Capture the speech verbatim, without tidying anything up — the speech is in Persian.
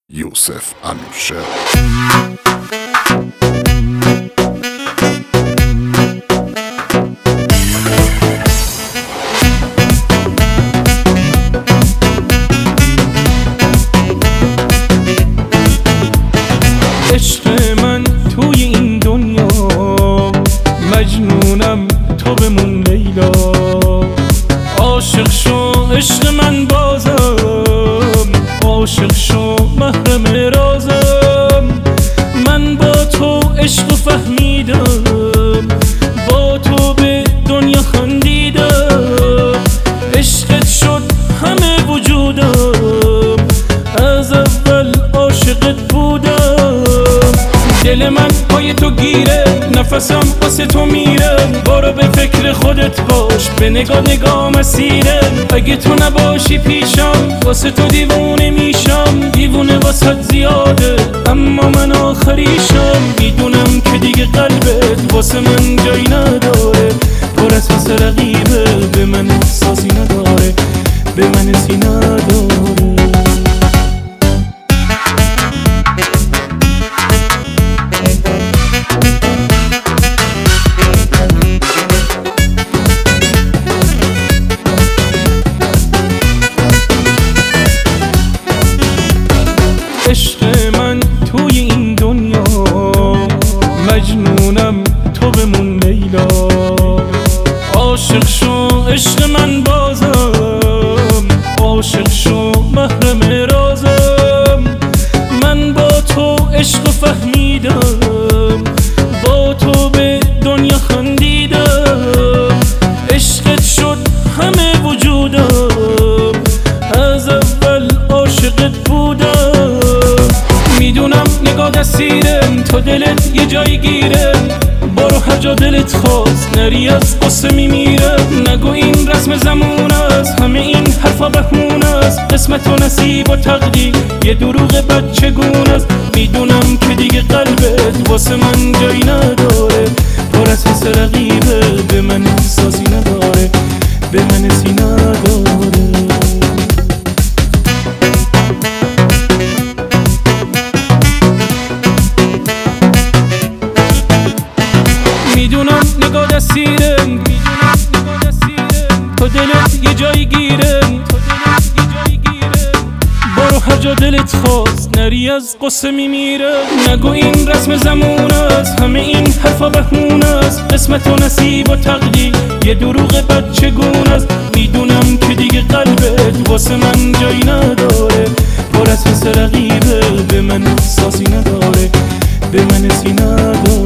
یوسف انوشه. عشق من توی این دنیا، مجنونم تو بمون لیلا. عاشق شو عشق من بازم، عاشق شو محرم رازم. من با تو عشق فهمیدم، با تو به دنیا خندیدم. عشقت شد همه وجودم، از اول عاشقت بودم. دل من پای تو گیره، نفسم واسه تو میره. برو به فکر خودت باش، به نگاه نگاه مسیره. اگه تو نباشی پیشم، واسه تو دیوونه میشم. دیوونه واسه زیاده، اما من آخریشم. میدونم که دیگه قلبت واسه من جایی نداره. پر از واسه رقیبه، به من احساسی نداره، به من سی نداره. عشق من توی این دنیا، مجنونم تو بمون لیلا. عاشق شو عشق من بازم، عاشق شو محرم رازم. من با تو عشق فهمیدم، با تو به دنیا خندیدم. عشقت شد همه وجودم، از اول عاشقت بودم. میدونم نگاه دستیرم، تو دلت یه جایی گیره. برو هر جا دلت خواست، نری از قصه میمیرم. نگو این رسم زمون است، همه این حرفا بهونه است. قسمت و نصیب و تقدیر یه دروغ بچگون است. میدونم که دیگه قلبت واسه من جایی نداره. پر از حس رقیبه، به من احساسی نداره، به من سی نداره. میدونم نگاه دستیرم، تو دلت یه جایی گیره. برو هر جا دلت خواست، نری از قصه میمیره. نگو این رسم زمون است، همه این حرفا بهونه است. قسمت و نصیب و تقدیر یه دروغ بچگون است. میدونم که دیگه قلبت واسه من جایی نداره. پر از حس رقیبه، به من احساسی نداره، به من سی نداره.